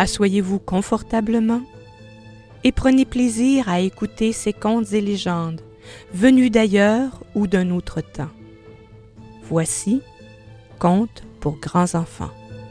Assoyez-vous confortablement et prenez plaisir à écouter ces contes et légendes venus d'ailleurs ou d'un autre temps. Voici Contes pour grands enfants.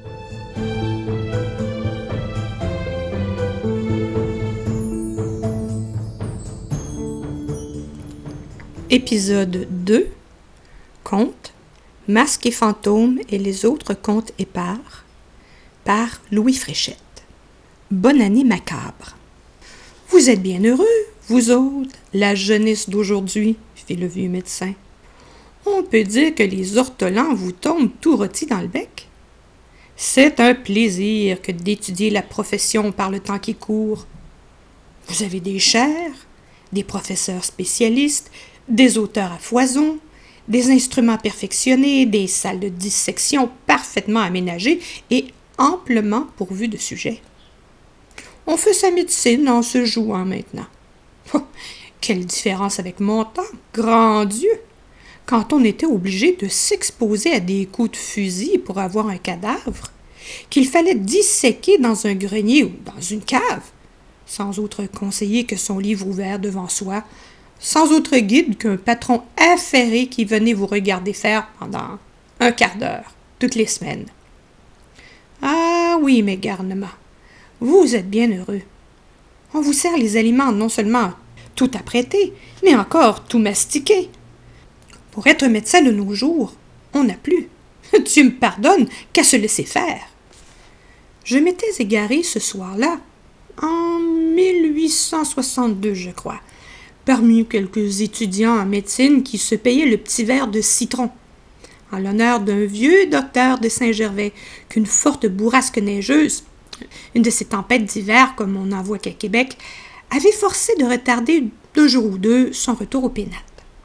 Épisode 2. Contes, Masques et fantômes et les autres contes épars par Louis Fréchette. Bonne année macabre. Vous êtes bien heureux, vous autres, la jeunesse d'aujourd'hui, fit le vieux médecin. On peut dire que les ortolans vous tombent tout rôtis dans le bec. C'est un plaisir que d'étudier la profession par le temps qui court. Vous avez des chaires, des professeurs spécialistes, des auteurs à foison, des instruments perfectionnés, des salles de dissection parfaitement aménagées et amplement pourvues de sujets. On fait sa médecine en se jouant maintenant. Oh, quelle différence avec mon temps, grand Dieu! Quand on était obligé de s'exposer à des coups de fusil pour avoir un cadavre, qu'il fallait disséquer dans un grenier ou dans une cave, sans autre conseiller que son livre ouvert devant soi, sans autre guide qu'un patron affairé qui venait vous regarder faire pendant un quart d'heure, toutes les semaines. Ah oui, mes garnements, vous êtes bien heureux. On vous sert les aliments non seulement tout apprêtés, mais encore tout mastiqués. Pour être médecin de nos jours, on n'a plus, Dieu me pardonne, qu'à se laisser faire. Je m'étais égaré ce soir-là, en 1862, je crois, parmi quelques étudiants en médecine qui se payaient le petit verre de citron, en l'honneur d'un vieux docteur de Saint-Gervais qu'une forte bourrasque neigeuse, une de ces tempêtes d'hiver comme on n'en voit qu'à Québec, avait forcé de retarder d'un jour ou deux son retour au pénate.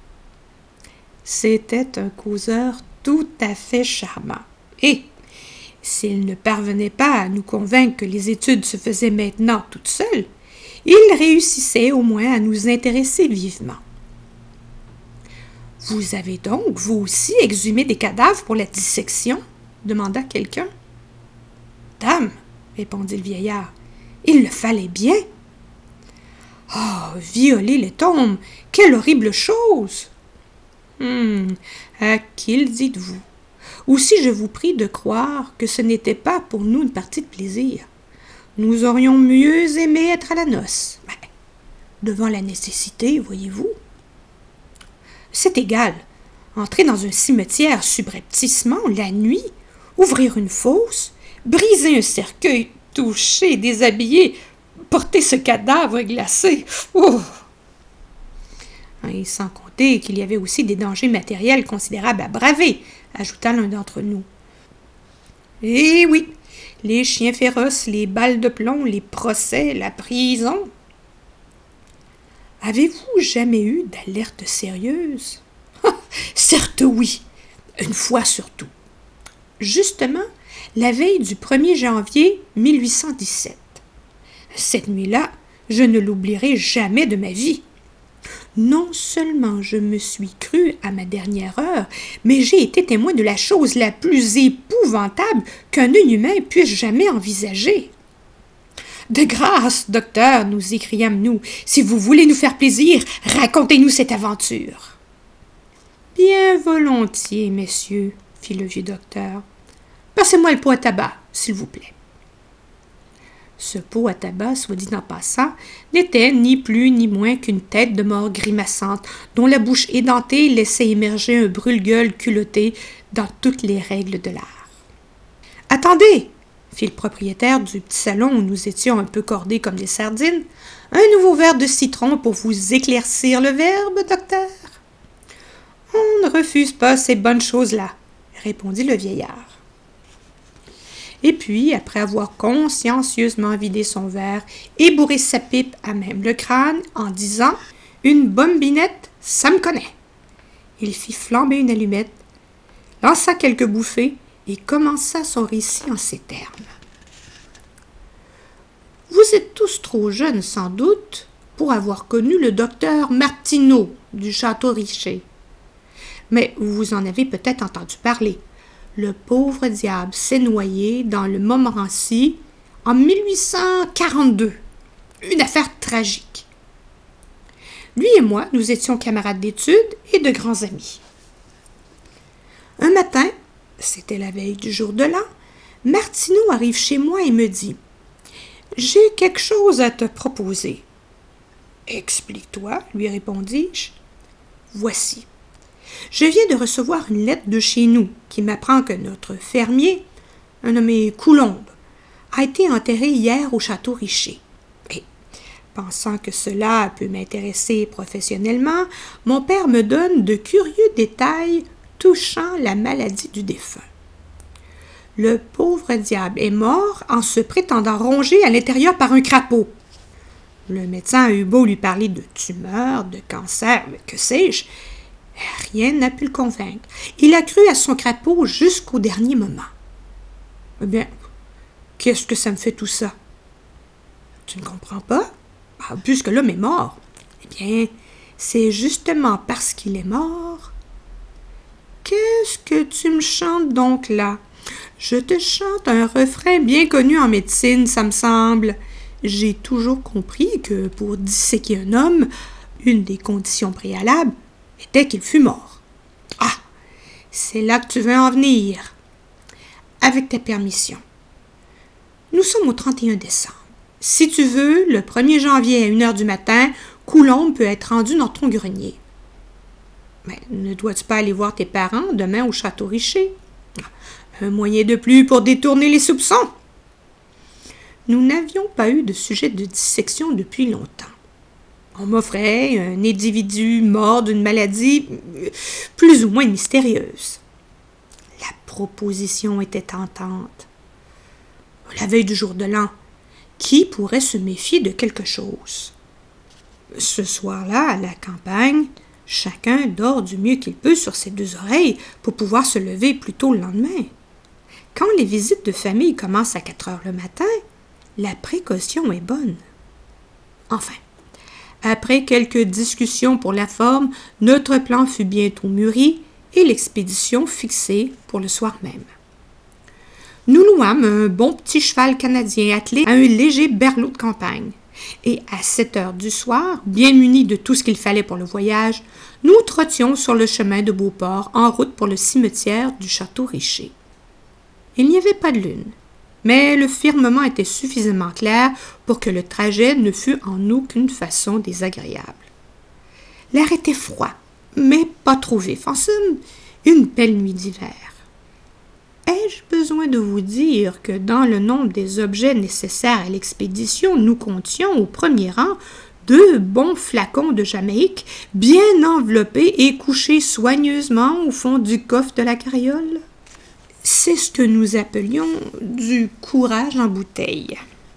C'était un causeur tout à fait charmant. Et, s'il ne parvenait pas à nous convaincre que les études se faisaient maintenant toutes seules, il réussissait au moins à nous intéresser vivement. « Vous avez donc, vous aussi, exhumé des cadavres pour la dissection ?» demanda quelqu'un. « Dame, » répondit le vieillard, « il le fallait bien. »« Oh, violer les tombes, quelle horrible chose !»« À qui le dites-vous? Ou si je vous prie de croire que ce n'était pas pour nous une partie de plaisir. Nous aurions mieux aimé être à la noce. Devant la nécessité, voyez-vous. C'est égal. Entrer dans un cimetière subrepticement la nuit, ouvrir une fosse, briser un cercueil, toucher, déshabiller, porter ce cadavre glacé. Oh! Et sans compter qu'il y avait aussi des dangers matériels considérables à braver, ajouta l'un d'entre nous. Eh oui, les chiens féroces, les balles de plomb, les procès, la prison. Avez-vous jamais eu d'alerte sérieuse? Certes oui, une fois surtout. Justement, la veille du 1er janvier 1817. Cette nuit-là, je ne l'oublierai jamais de ma vie. Non seulement je me suis crue à ma dernière heure, mais j'ai été témoin de la chose la plus épouvantable qu'un œil humain puisse jamais envisager. « De grâce, docteur, nous écriâmes-nous, si vous voulez nous faire plaisir, racontez-nous cette aventure. »« Bien volontiers, messieurs, » fit le vieux docteur. « Passez-moi le pot à tabac, s'il vous plaît. » Ce pot à tabac, soit dit en passant, n'était ni plus ni moins qu'une tête de mort grimaçante, dont la bouche édentée laissait émerger un brûle-gueule culotté dans toutes les règles de l'art. « Attendez !» fit le propriétaire du petit salon où nous étions un peu cordés comme des sardines. « Un nouveau verre de citron pour vous éclaircir le verbe, docteur? »« On ne refuse pas ces bonnes choses-là, » répondit le vieillard. Et puis, après avoir consciencieusement vidé son verre et bourré sa pipe à même le crâne, en disant « Une bombinette, ça me connaît !» Il fit flamber une allumette, lança quelques bouffées et commença son récit en ces termes. « Vous êtes tous trop jeunes, sans doute, pour avoir connu le docteur Martineau du Château Richer. Mais vous en avez peut-être entendu parler. Le pauvre diable s'est noyé dans le Montmorency en 1842. Une affaire tragique. Lui et moi, nous étions camarades d'études et de grands amis. Un matin, c'était la veille du jour de l'an, Martineau arrive chez moi et me dit « J'ai quelque chose à te proposer. » « Explique-toi, lui répondis-je. « Voici. Je viens de recevoir une lettre de chez nous qui m'apprend que notre fermier, un nommé Coulombe, a été enterré hier au château Richer. Et, pensant que cela peut m'intéresser professionnellement, mon père me donne de curieux détails touchant la maladie du défunt. Le pauvre diable est mort en se prétendant rongé à l'intérieur par un crapaud. Le médecin a eu beau lui parler de tumeur, de cancer, que sais-je, rien n'a pu le convaincre. Il a cru à son crapaud jusqu'au dernier moment. Eh bien, qu'est-ce que ça me fait tout ça? Tu ne comprends pas? Puisque l'homme est mort. Eh bien, c'est justement parce qu'il est mort. Qu'est-ce que tu me chantes donc là? Je te chante un refrain bien connu en médecine, ça me semble. J'ai toujours compris que pour disséquer un homme, une des conditions préalables était qu'il fût mort. Ah, c'est là que tu veux en venir. Avec ta permission. Nous sommes au 31 décembre. Si tu veux, le 1er janvier à 1h du matin, Coulombe peut être rendu dans ton grenier. Mais ne dois-tu pas aller voir tes parents demain au château Richer? Un moyen de plus pour détourner les soupçons. Nous n'avions pas eu de sujet de dissection depuis longtemps. On m'offrait un individu mort d'une maladie plus ou moins mystérieuse. La proposition était tentante. La veille du jour de l'an, qui pourrait se méfier de quelque chose? Ce soir-là, à la campagne, chacun dort du mieux qu'il peut sur ses deux oreilles pour pouvoir se lever plus tôt le lendemain. Quand les visites de famille commencent à 4 heures le matin, la précaution est bonne. Enfin, après quelques discussions pour la forme, notre plan fut bientôt mûri et l'expédition fixée pour le soir même. Nous louâmes un bon petit cheval canadien attelé à un léger berlot de campagne. Et à 7 heures du soir, bien munis de tout ce qu'il fallait pour le voyage, nous trottions sur le chemin de Beauport en route pour le cimetière du château Richer. Il n'y avait pas de lune, mais le firmament était suffisamment clair pour que le trajet ne fût en aucune façon désagréable. L'air était froid, mais pas trop vif, en somme, une belle nuit d'hiver. Ai-je besoin de vous dire que dans le nombre des objets nécessaires à l'expédition, nous comptions au premier rang 2 bons flacons de Jamaïque, bien enveloppés et couchés soigneusement au fond du coffre de la carriole? C'est ce que nous appelions du courage en bouteille.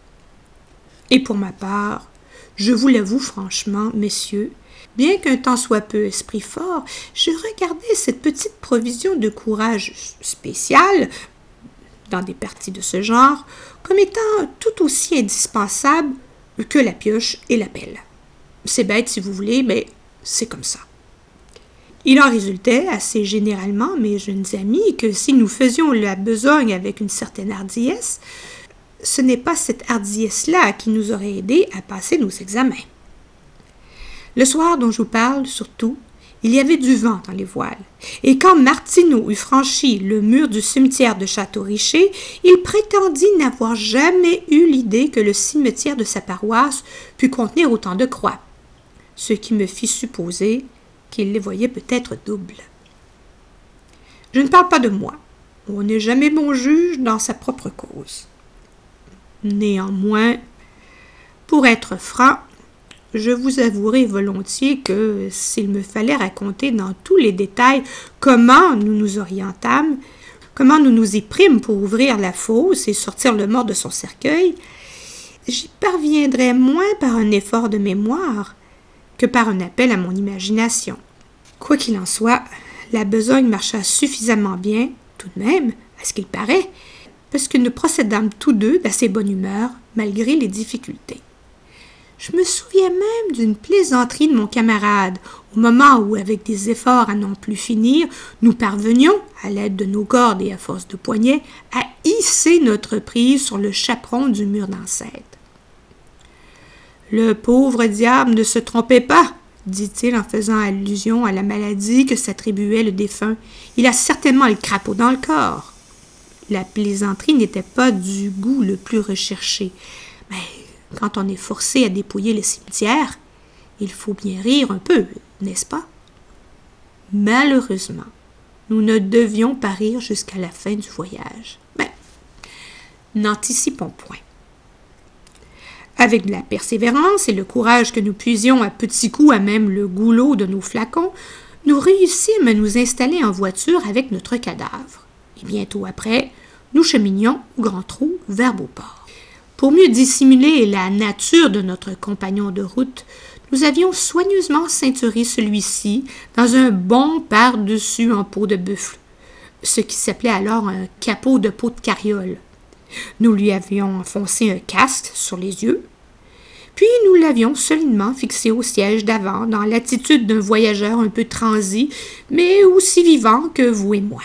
Et pour ma part, je vous l'avoue franchement, messieurs, bien qu'un tant soit peu esprit fort, je regardais cette petite provision de courage spéciale, dans des parties de ce genre, comme étant tout aussi indispensable que la pioche et la pelle. C'est bête si vous voulez, mais c'est comme ça. Il en résultait assez généralement, mes jeunes amis, que si nous faisions la besogne avec une certaine hardiesse, ce n'est pas cette hardiesse-là qui nous aurait aidés à passer nos examens. Le soir dont je vous parle, surtout, il y avait du vent dans les voiles, et quand Martineau eut franchi le mur du cimetière de Château-Richer, il prétendit n'avoir jamais eu l'idée que le cimetière de sa paroisse pût contenir autant de croix, ce qui me fit supposer qu'il les voyait peut-être doubles. Je ne parle pas de moi, on n'est jamais bon juge dans sa propre cause. Néanmoins, pour être franc, je vous avouerai volontiers que s'il me fallait raconter dans tous les détails comment nous nous orientâmes, comment nous nous y prîmes pour ouvrir la fosse et sortir le mort de son cercueil, j'y parviendrais moins par un effort de mémoire que par un appel à mon imagination. Quoi qu'il en soit, la besogne marcha suffisamment bien, tout de même, à ce qu'il paraît, parce que nous procédâmes tous deux d'assez bonne humeur, malgré les difficultés. Je me souviens même d'une plaisanterie de mon camarade, au moment où, avec des efforts à n'en plus finir, nous parvenions, à l'aide de nos cordes et à force de poignets, à hisser notre prise sur le chaperon du mur d'enceinte. « Le pauvre diable ne se trompait pas, » dit-il en faisant allusion à la maladie que s'attribuait le défunt. « Il a certainement le crapaud dans le corps. » La plaisanterie n'était pas du goût le plus recherché, mais quand on est forcé à dépouiller le cimetière, il faut bien rire un peu, n'est-ce pas? Malheureusement, nous ne devions pas rire jusqu'à la fin du voyage. Mais n'anticipons point. Avec de la persévérance et le courage que nous puisions à petits coups à même le goulot de nos flacons, nous réussîmes à nous installer en voiture avec notre cadavre. Et bientôt après, nous cheminions au grand trot vers Beauport. Pour mieux dissimuler la nature de notre compagnon de route, nous avions soigneusement ceinturé celui-ci dans un bon par-dessus en peau de buffle, ce qui s'appelait alors un capot de peau de carriole. Nous lui avions enfoncé un casque sur les yeux, puis nous l'avions solidement fixé au siège d'avant, dans l'attitude d'un voyageur un peu transi, mais aussi vivant que vous et moi.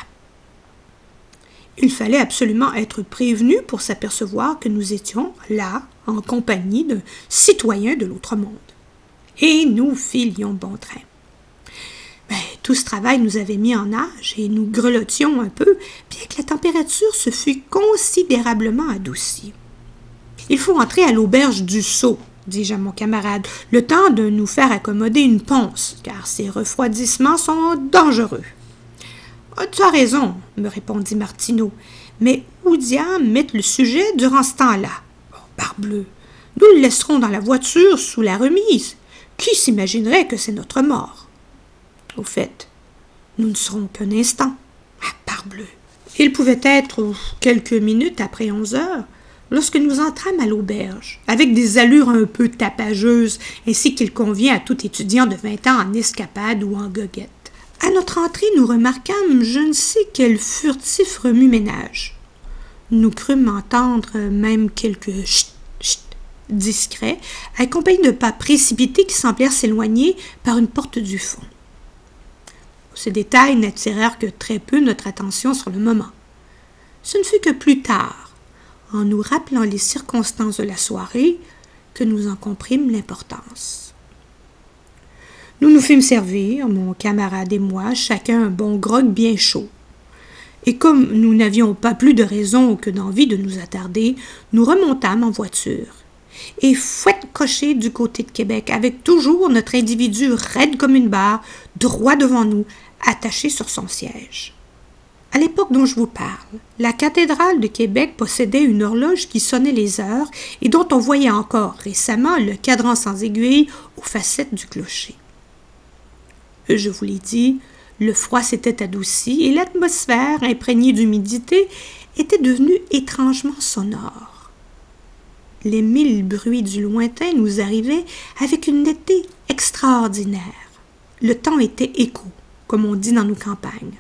Il fallait absolument être prévenu pour s'apercevoir que nous étions là, en compagnie d'un citoyen de l'autre monde. Et nous filions bon train. Mais tout ce travail nous avait mis en nage et nous grelottions un peu, bien que la température se fût considérablement adoucie. « Il faut entrer à l'auberge du Sceau, » dis-je à mon camarade, « le temps de nous faire accommoder une ponce, car ces refroidissements sont dangereux. » « Tu as raison, » me répondit Martineau, « mais où diable mettre le sujet durant ce temps-là? Parbleu, nous le laisserons dans la voiture sous la remise. Qui s'imaginerait que c'est notre mort? Au fait, nous ne serons qu'un instant. Parbleu. Il pouvait être quelques minutes après 11 heures, lorsque nous entrâmes à l'auberge, avec des allures un peu tapageuses, ainsi qu'il convient à tout étudiant de 20 ans en escapade ou en goguette. À notre entrée, nous remarquâmes je ne sais quel furtif remue-ménage. Nous crûmes entendre même quelques chut, chut discrets, accompagnés de pas précipités qui semblèrent s'éloigner par une porte du fond. Ces détails n'attirèrent que très peu notre attention sur le moment. Ce ne fut que plus tard, en nous rappelant les circonstances de la soirée, que nous en comprîmes l'importance. Nous nous fîmes servir, mon camarade et moi, chacun un bon grog bien chaud. Et comme nous n'avions pas plus de raison que d'envie de nous attarder, nous remontâmes en voiture. Et fouette cocher du côté de Québec, avec toujours notre individu raide comme une barre, droit devant nous, attaché sur son siège. À l'époque dont je vous parle, la cathédrale de Québec possédait une horloge qui sonnait les heures et dont on voyait encore récemment le cadran sans aiguille aux facettes du clocher. Je vous l'ai dit, le froid s'était adouci et l'atmosphère, imprégnée d'humidité, était devenue étrangement sonore. Les 1000 bruits du lointain nous arrivaient avec une netteté extraordinaire. Le temps était écho, comme on dit dans nos campagnes.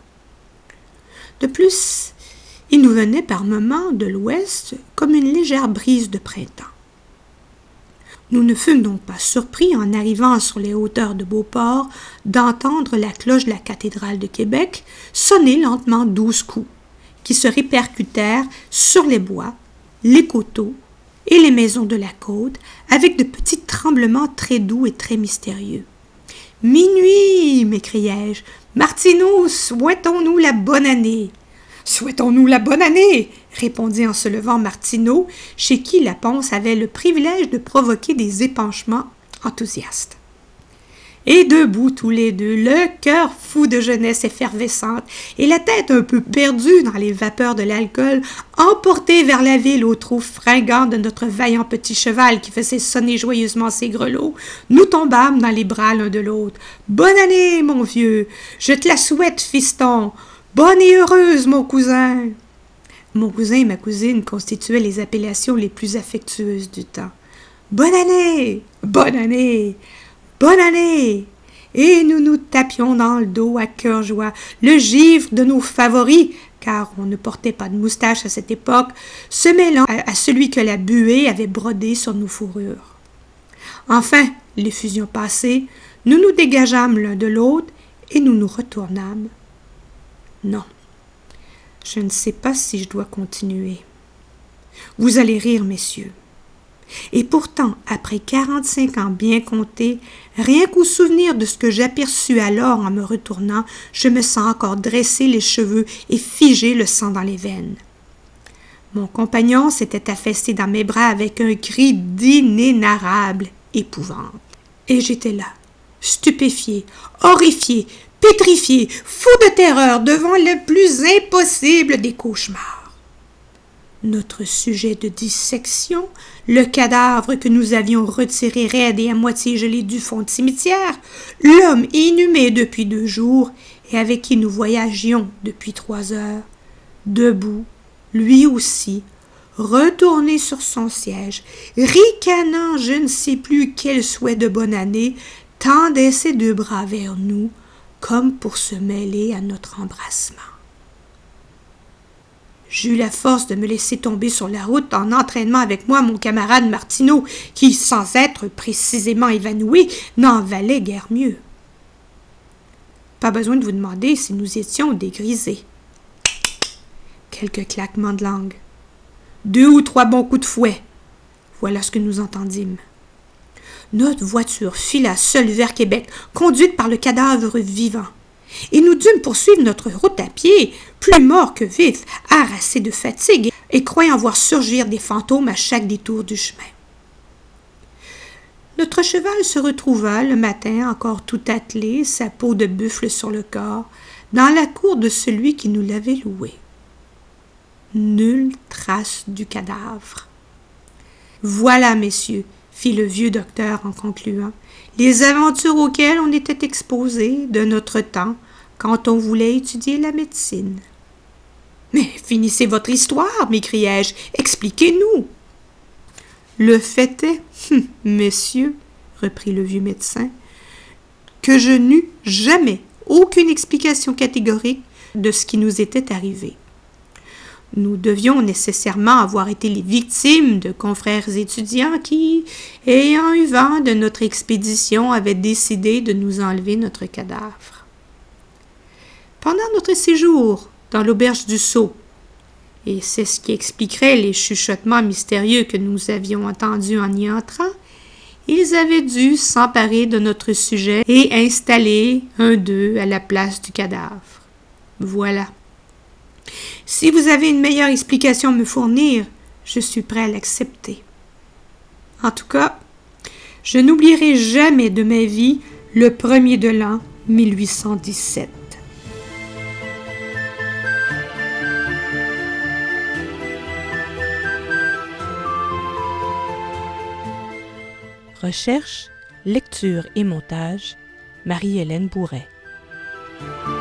De plus, il nous venait par moments de l'ouest comme une légère brise de printemps. Nous ne fûmes donc pas surpris, en arrivant sur les hauteurs de Beauport, d'entendre la cloche de la cathédrale de Québec sonner lentement 12 coups, qui se répercutèrent sur les bois, les coteaux et les maisons de la côte, avec de petits tremblements très doux et très mystérieux. « Minuit !» m'écriai-je. « Martineau, souhaitons-nous la bonne année !»« Souhaitons-nous la bonne année !» répondit en se levant Martineau, chez qui la ponce avait le privilège de provoquer des épanchements enthousiastes. Et debout tous les deux, le cœur fou de jeunesse effervescente et la tête un peu perdue dans les vapeurs de l'alcool, emportés vers la ville au trot fringant de notre vaillant petit cheval qui faisait sonner joyeusement ses grelots, nous tombâmes dans les bras l'un de l'autre. « Bonne année, mon vieux! Je te la souhaite, fiston! Bonne et heureuse, mon cousin! » Mon cousin et ma cousine constituaient les appellations les plus affectueuses du temps. « Bonne année! Bonne année! Bonne année! » Et nous nous tapions dans le dos à cœur joie, le givre de nos favoris, car on ne portait pas de moustache à cette époque, se mêlant à celui que la buée avait brodé sur nos fourrures. Enfin, l'effusion passée, nous nous dégageâmes l'un de l'autre et nous nous retournâmes. Non, je ne sais pas si je dois continuer. Vous allez rire, messieurs. Et pourtant, après 45 ans bien comptés, rien qu'au souvenir de ce que j'aperçus alors en me retournant, je me sens encore dresser les cheveux et figer le sang dans les veines. Mon compagnon s'était affaissé dans mes bras avec un cri d'inénarrable épouvante. Et j'étais là, stupéfié, horrifié, pétrifié, fou de terreur devant le plus impossible des cauchemars. Notre sujet de dissection, le cadavre que nous avions retiré raide et à moitié gelé du fond de cimetière, l'homme inhumé depuis 2 jours et avec qui nous voyagions depuis 3 heures, debout, lui aussi, retourné sur son siège, ricanant je ne sais plus quel souhait de bonne année, tendait ses 2 bras vers nous, comme pour se mêler à notre embrassement. J'eus la force de me laisser tomber sur la route en entraînement avec moi mon camarade Martineau, qui, sans être précisément évanoui, n'en valait guère mieux. Pas besoin de vous demander si nous étions dégrisés. Quelques claquements de langue. 2 ou 3 bons coups de fouet. Voilà ce que nous entendîmes. Notre voiture fila seule vers Québec, conduite par le cadavre vivant. Et nous dûmes poursuivre notre route à pied, plus morts que vifs, harassés de fatigue et croyant voir surgir des fantômes à chaque détour du chemin. Notre cheval se retrouva le matin, encore tout attelé, sa peau de buffle sur le corps, dans la cour de celui qui nous l'avait loué. Nulle trace du cadavre. Voilà, messieurs, fit le vieux docteur en concluant, les aventures auxquelles on était exposés de notre temps quand on voulait étudier la médecine. Mais finissez votre histoire, m'écriai-je, expliquez-nous. Le fait est, messieurs, reprit le vieux médecin, que je n'eus jamais aucune explication catégorique de ce qui nous était arrivé. Nous devions nécessairement avoir été les victimes de confrères étudiants qui, ayant eu vent de notre expédition, avaient décidé de nous enlever notre cadavre. Pendant notre séjour dans l'auberge du Sceau, et c'est ce qui expliquerait les chuchotements mystérieux que nous avions entendus en y entrant, ils avaient dû s'emparer de notre sujet et installer un d'eux à la place du cadavre. Voilà. Si vous avez une meilleure explication à me fournir, je suis prêt à l'accepter. En tout cas, je n'oublierai jamais de ma vie le 1er de l'an 1817. Recherche, lecture et montage, Marie-Hélène Bourret.